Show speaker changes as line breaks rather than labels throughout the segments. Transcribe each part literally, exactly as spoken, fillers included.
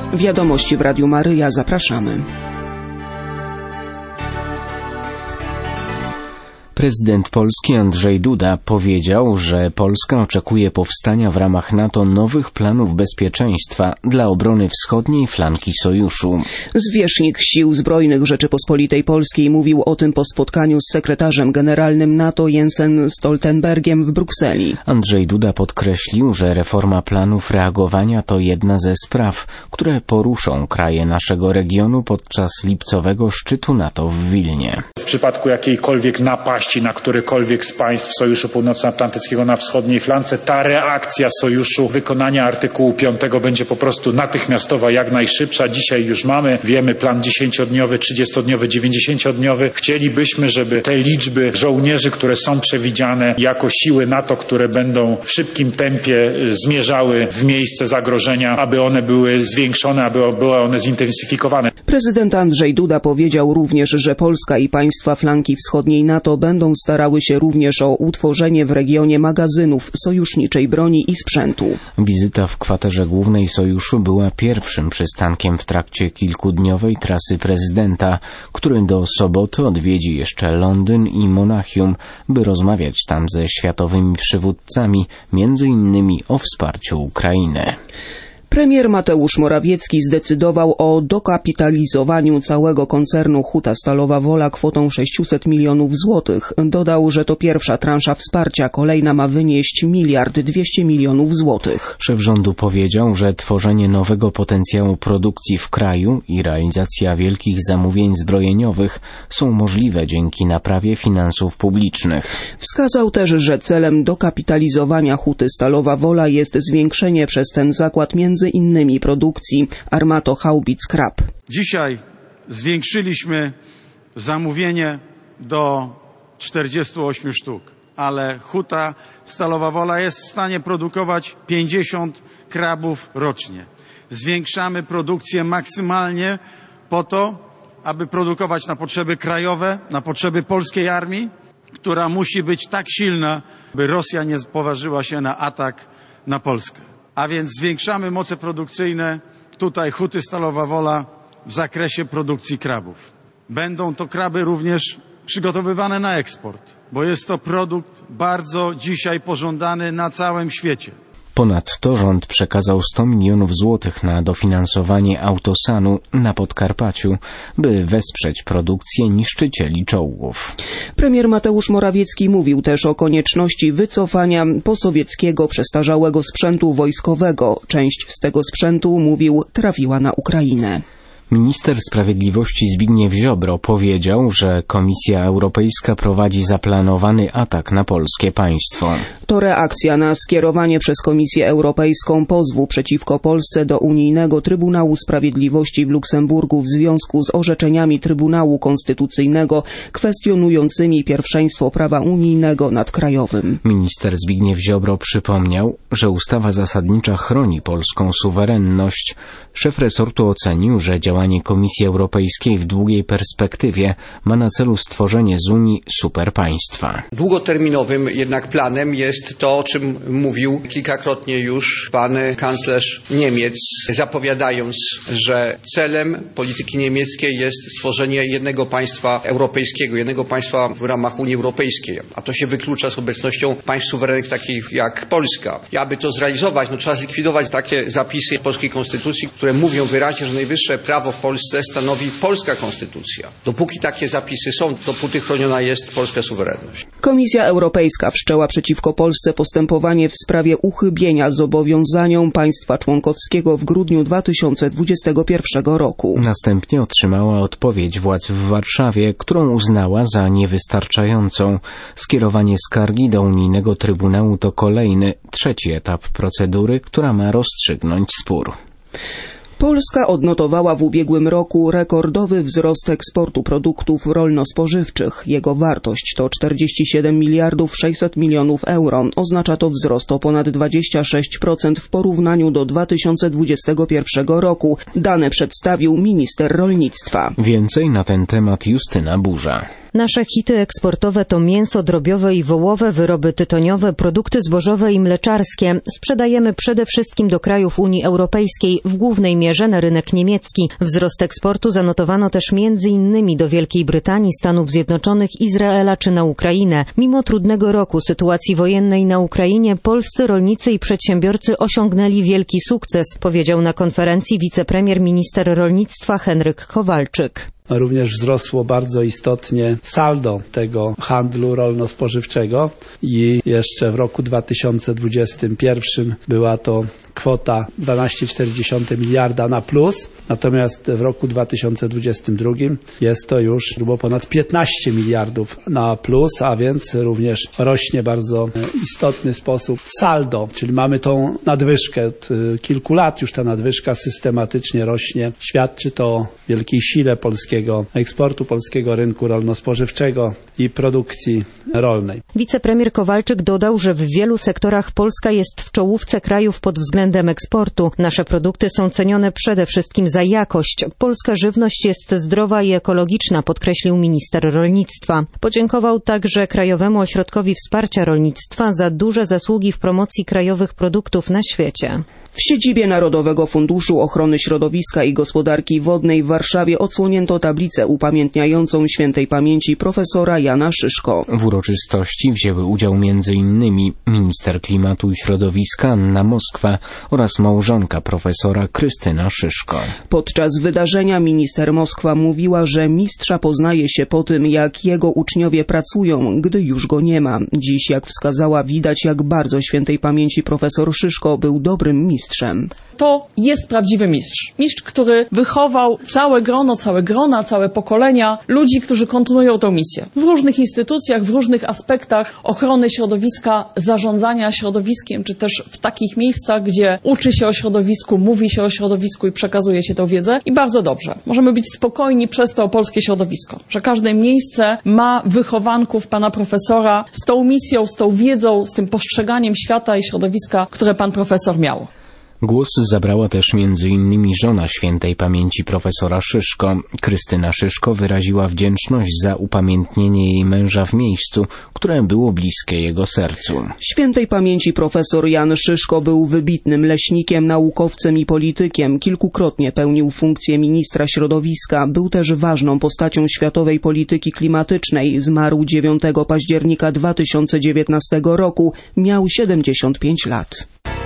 Wiadomości w Radiu Maryja. Zapraszamy.
Prezydent Polski Andrzej Duda powiedział, że Polska oczekuje powstania w ramach NATO nowych planów bezpieczeństwa dla obrony wschodniej flanki sojuszu.
Zwierzchnik Sił Zbrojnych Rzeczypospolitej Polskiej mówił o tym po spotkaniu z sekretarzem generalnym NATO Jensem Stoltenbergiem w Brukseli.
Andrzej Duda podkreślił, że reforma planów reagowania to jedna ze spraw, które poruszą kraje naszego regionu podczas lipcowego szczytu NATO w Wilnie.
W przypadku jakiejkolwiek napaści na którekolwiek z państw Sojuszu Północnoatlantyckiego na wschodniej flance, ta reakcja Sojuszu, wykonania artykułu piątego będzie po prostu natychmiastowa, jak najszybsza. Dzisiaj już mamy, wiemy, plan dziesięciodniowy, trzydziestodniowy, dziewięćdziesięciodniowy. Chcielibyśmy, żeby te liczby żołnierzy, które są przewidziane jako siły NATO, które będą w szybkim tempie zmierzały w miejsce zagrożenia, aby one były zwiększone, aby były one zintensyfikowane.
Prezydent Andrzej Duda powiedział również, że Polska i państwa flanki wschodniej NATO będą starały się również o utworzenie w regionie magazynów sojuszniczej broni i sprzętu.
Wizyta w kwaterze głównej sojuszu była pierwszym przystankiem w trakcie kilkudniowej trasy prezydenta, który do soboty odwiedzi jeszcze Londyn i Monachium, by rozmawiać tam ze światowymi przywódcami, między innymi o wsparciu Ukrainy.
Premier Mateusz Morawiecki zdecydował o dokapitalizowaniu całego koncernu Huta Stalowa Wola kwotą sześćset milionów złotych. Dodał, że to pierwsza transza wsparcia, kolejna ma wynieść miliard dwieście milionów złotych.
Szef rządu powiedział, że tworzenie nowego potencjału produkcji w kraju i realizacja wielkich zamówień zbrojeniowych są możliwe dzięki naprawie finansów publicznych.
Wskazał też, że celem dokapitalizowania Huty Stalowa Wola jest zwiększenie przez ten zakład między między innymi produkcji armatohaubic Krab.
Dzisiaj zwiększyliśmy zamówienie do czterdziestu ośmiu sztuk, ale Huta Stalowa Wola jest w stanie produkować pięćdziesiąt krabów rocznie. Zwiększamy produkcję maksymalnie po to, aby produkować na potrzeby krajowe, na potrzeby polskiej armii, która musi być tak silna, by Rosja nie poważyła się na atak na Polskę. A więc zwiększamy moce produkcyjne tutaj Huty Stalowa Wola w zakresie produkcji krabów. Będą to kraby również przygotowywane na eksport, bo jest to produkt bardzo dzisiaj pożądany na całym świecie.
Ponadto rząd przekazał sto milionów złotych na dofinansowanie Autosanu na Podkarpaciu, by wesprzeć produkcję niszczycieli czołgów.
Premier Mateusz Morawiecki mówił też o konieczności wycofania posowieckiego przestarzałego sprzętu wojskowego. Część z tego sprzętu, mówił, trafiła na Ukrainę.
Minister Sprawiedliwości Zbigniew Ziobro powiedział, że Komisja Europejska prowadzi zaplanowany atak na polskie państwo.
To reakcja na skierowanie przez Komisję Europejską pozwu przeciwko Polsce do Unijnego Trybunału Sprawiedliwości w Luksemburgu w związku z orzeczeniami Trybunału Konstytucyjnego kwestionującymi pierwszeństwo prawa unijnego nad krajowym.
Minister Zbigniew Ziobro przypomniał, że ustawa zasadnicza chroni polską suwerenność. Szef resortu ocenił, że działania Działanie Komisji Europejskiej w długiej perspektywie ma na celu stworzenie z Unii superpaństwa.
Długoterminowym jednak planem jest to, o czym mówił kilkakrotnie już pan kanclerz Niemiec, zapowiadając, że celem polityki niemieckiej jest stworzenie jednego państwa europejskiego, jednego państwa w ramach Unii Europejskiej. A to się wyklucza z obecnością państw suwerennych takich jak Polska. I aby to zrealizować, no, trzeba zlikwidować takie zapisy polskiej konstytucji, które mówią wyraźnie, że najwyższe prawo w Polsce stanowi polska konstytucja. Dopóki takie zapisy są, dopóty chroniona jest polska suwerenność.
Komisja Europejska wszczęła przeciwko Polsce postępowanie w sprawie uchybienia zobowiązaniom państwa członkowskiego w grudniu dwa tysiące dwudziestego pierwszego roku.
Następnie otrzymała odpowiedź władz w Warszawie, którą uznała za niewystarczającą. Skierowanie skargi do Unijnego Trybunału to kolejny, trzeci etap procedury, która ma rozstrzygnąć spór.
Polska odnotowała w ubiegłym roku rekordowy wzrost eksportu produktów rolno-spożywczych. Jego wartość to czterdzieści siedem miliardów sześćset milionów euro. Oznacza to wzrost o ponad dwadzieścia sześć procent w porównaniu do dwa tysiące dwudziestego pierwszego roku. Dane przedstawił minister rolnictwa.
Więcej na ten temat Justyna Burza.
Nasze hity eksportowe to mięso drobiowe i wołowe, wyroby tytoniowe, produkty zbożowe i mleczarskie. Sprzedajemy przede wszystkim do krajów Unii Europejskiej, w głównej mierze premierze na rynek niemiecki. Wzrost eksportu zanotowano też między innymi do Wielkiej Brytanii, Stanów Zjednoczonych, Izraela czy na Ukrainę. Mimo trudnego roku sytuacji wojennej na Ukrainie polscy rolnicy i przedsiębiorcy osiągnęli wielki sukces, powiedział na konferencji wicepremier minister rolnictwa Henryk Kowalczyk.
Również wzrosło bardzo istotnie saldo tego handlu rolno-spożywczego i jeszcze w roku dwa tysiące dwudziestym pierwszym była to kwota dwanaście przecinek cztery miliarda na plus, natomiast w roku dwa tysiące dwudziestym drugim jest to już grubo ponad piętnaście miliardów na plus, a więc również rośnie bardzo istotny sposób saldo, czyli mamy tą nadwyżkę. Od kilku lat już ta nadwyżka systematycznie rośnie. Świadczy to o wielkiej sile polskiego eksportu, polskiego rynku rolno-spożywczego i produkcji rolnej.
Wicepremier Kowalczyk dodał, że w wielu sektorach Polska jest w czołówce krajów pod względem eksportu. Nasze produkty są cenione przede wszystkim za jakość. Polska żywność jest zdrowa i ekologiczna, podkreślił minister rolnictwa. Podziękował także Krajowemu Ośrodkowi Wsparcia Rolnictwa za duże zasługi w promocji krajowych produktów na świecie.
W siedzibie Narodowego Funduszu Ochrony Środowiska i Gospodarki Wodnej w Warszawie odsłonięto tablicę upamiętniającą świętej pamięci profesora Jana Szyszko.
W uroczystości wzięły udział między innymi minister klimatu i środowiska Anna Moskwa oraz małżonka profesora Krystyna Szyszko.
Podczas wydarzenia minister Moskwa mówiła, że mistrza poznaje się po tym, jak jego uczniowie pracują, gdy już go nie ma. Dziś, jak wskazała, widać, jak bardzo świętej pamięci profesor Szyszko był dobrym mistrzem.
To jest prawdziwy mistrz. Mistrz, który wychował całe grono, całe grona, całe pokolenia ludzi, którzy kontynuują tę misję. W różnych instytucjach, w różnych aspektach ochrony środowiska, zarządzania środowiskiem, czy też w takich miejscach, gdzie uczy się o środowisku, mówi się o środowisku i przekazuje się tę wiedzę. I bardzo dobrze. Możemy być spokojni przez to o polskie środowisko, że każde miejsce ma wychowanków pana profesora z tą misją, z tą wiedzą, z tym postrzeganiem świata i środowiska, które pan profesor miał.
Głos zabrała też między innymi żona świętej pamięci profesora Szyszko. Krystyna Szyszko wyraziła wdzięczność za upamiętnienie jej męża w miejscu, które było bliskie jego sercu.
Świętej pamięci profesor Jan Szyszko był wybitnym leśnikiem, naukowcem i politykiem. Kilkukrotnie pełnił funkcję ministra środowiska. Był też ważną postacią światowej polityki klimatycznej. Zmarł dziewiątego października dwa tysiące dziewiętnastego roku. Miał siedemdziesiąt pięć lat.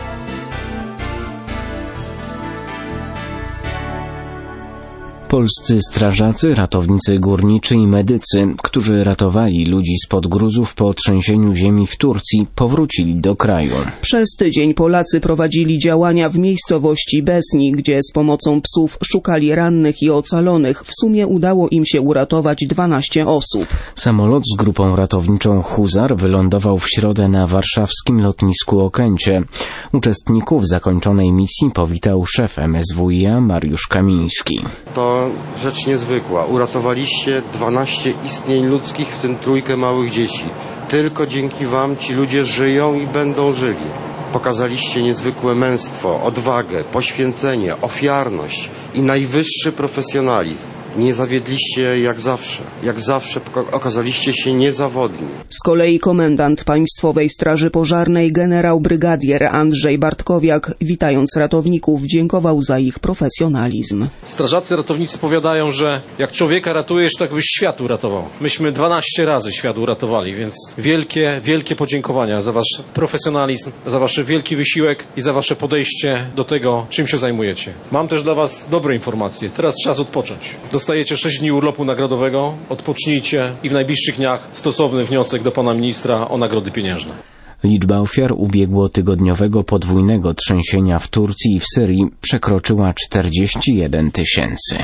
Polscy strażacy, ratownicy górniczy i medycy, którzy ratowali ludzi spod gruzów po trzęsieniu ziemi w Turcji, powrócili do kraju.
Przez tydzień Polacy prowadzili działania w miejscowości Besni, gdzie z pomocą psów szukali rannych i ocalonych. W sumie udało im się uratować dwanaście osób.
Samolot z grupą ratowniczą Huzar wylądował w środę na warszawskim lotnisku Okęcie. Uczestników zakończonej misji powitał szef M S W i A Mariusz Kamiński.
To rzecz niezwykła. Uratowaliście dwanaście istnień ludzkich, w tym trójkę małych dzieci. Tylko dzięki wam ci ludzie żyją i będą żyli. Pokazaliście niezwykłe męstwo, odwagę, poświęcenie, ofiarność i najwyższy profesjonalizm. Nie zawiedliście jak zawsze. Jak zawsze okazaliście się niezawodni.
Z kolei komendant Państwowej Straży Pożarnej generał brygadier Andrzej Bartkowiak, witając ratowników, dziękował za ich profesjonalizm.
Strażacy ratownicy powiadają, że jak człowieka ratujesz, to jakbyś świat uratował. Myśmy dwanaście razy świat uratowali, więc wielkie, wielkie podziękowania za wasz profesjonalizm, za wasz wielki wysiłek i za wasze podejście do tego, czym się zajmujecie. Mam też dla was dobre informacje. Teraz czas odpocząć. Dostajecie sześć dni urlopu nagrodowego, odpocznijcie i w najbliższych dniach stosowny wniosek do pana ministra o nagrody pieniężne.
Liczba ofiar ubiegłotygodniowego podwójnego trzęsienia w Turcji i w Syrii przekroczyła czterdzieści jeden tysięcy.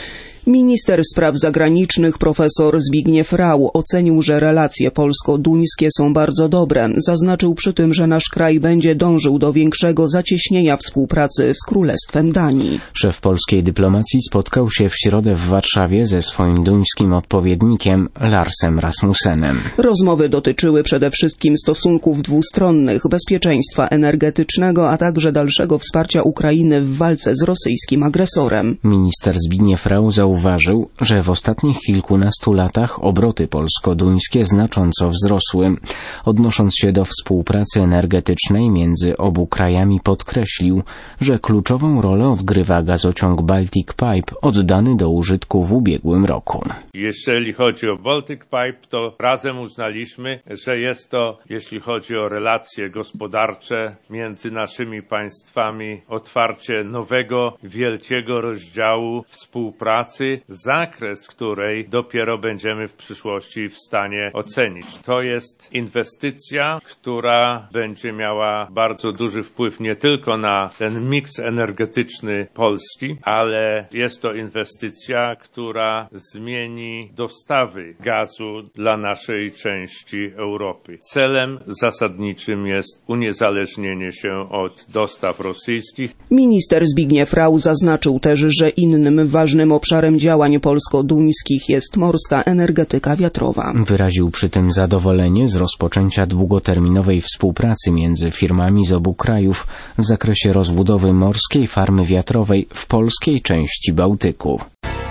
Minister spraw zagranicznych profesor Zbigniew Rau ocenił, że relacje polsko-duńskie są bardzo dobre. Zaznaczył przy tym, że nasz kraj będzie dążył do większego zacieśnienia współpracy z Królestwem Danii.
Szef polskiej dyplomacji spotkał się w środę w Warszawie ze swoim duńskim odpowiednikiem Larsem Rasmussenem.
Rozmowy dotyczyły przede wszystkim stosunków dwustronnych, bezpieczeństwa energetycznego, a także dalszego wsparcia Ukrainy w walce z rosyjskim agresorem.
Minister Zbigniew Rau zauważył, zauważył, że w ostatnich kilkunastu latach obroty polsko-duńskie znacząco wzrosły. Odnosząc się do współpracy energetycznej między obu krajami, podkreślił, że kluczową rolę odgrywa gazociąg Baltic Pipe oddany do użytku w ubiegłym roku.
Jeżeli chodzi o Baltic Pipe, to razem uznaliśmy, że jest to, jeśli chodzi o relacje gospodarcze między naszymi państwami, otwarcie nowego, wielkiego rozdziału współpracy, zakres której dopiero będziemy w przyszłości w stanie ocenić. To jest inwestycja, która będzie miała bardzo duży wpływ nie tylko na ten miks energetyczny Polski, ale jest to inwestycja, która zmieni dostawy gazu dla naszej części Europy. Celem zasadniczym jest uniezależnienie się od dostaw rosyjskich.
Minister Zbigniew Rau zaznaczył też, że innym ważnym obszarem działań polsko-duńskich jest morska energetyka wiatrowa.
Wyraził przy tym zadowolenie z rozpoczęcia długoterminowej współpracy między firmami z obu krajów w zakresie rozbudowy morskiej farmy wiatrowej w polskiej części Bałtyku.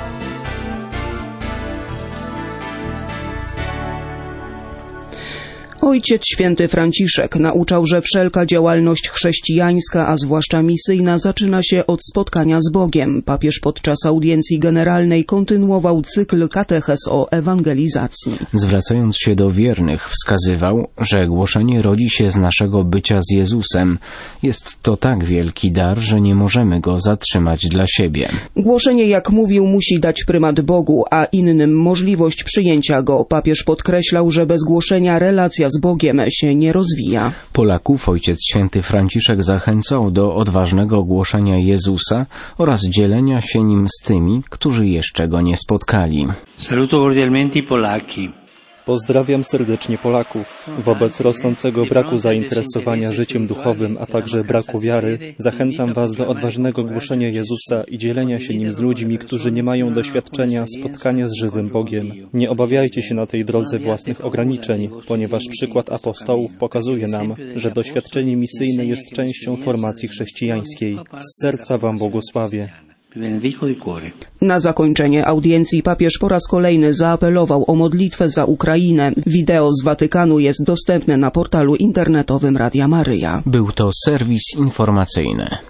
Ojciec Święty Franciszek nauczał, że wszelka działalność chrześcijańska, a zwłaszcza misyjna, zaczyna się od spotkania z Bogiem. Papież podczas audiencji generalnej kontynuował cykl katechez o ewangelizacji.
Zwracając się do wiernych, wskazywał, że głoszenie rodzi się z naszego bycia z Jezusem. Jest to tak wielki dar, że nie możemy go zatrzymać dla siebie.
Głoszenie, jak mówił, musi dać prymat Bogu, a innym możliwość przyjęcia go. Papież podkreślał, że bez głoszenia relacja z Bogiem się nie rozwija.
Polaków Ojciec Święty Franciszek zachęcał do odważnego głoszenia Jezusa oraz dzielenia się nim z tymi, którzy jeszcze go nie spotkali.
Saluto cordialmente i Polaki.
Pozdrawiam serdecznie Polaków. Wobec rosnącego braku zainteresowania życiem duchowym, a także braku wiary, zachęcam Was do odważnego głoszenia Jezusa i dzielenia się nim z ludźmi, którzy nie mają doświadczenia spotkania z żywym Bogiem. Nie obawiajcie się na tej drodze własnych ograniczeń, ponieważ przykład apostołów pokazuje nam, że doświadczenie misyjne jest częścią formacji chrześcijańskiej. Z serca Wam błogosławię.
Na zakończenie audiencji papież po raz kolejny zaapelował o modlitwę za Ukrainę. Wideo z Watykanu jest dostępne na portalu internetowym Radia Maryja.
Był to serwis informacyjny.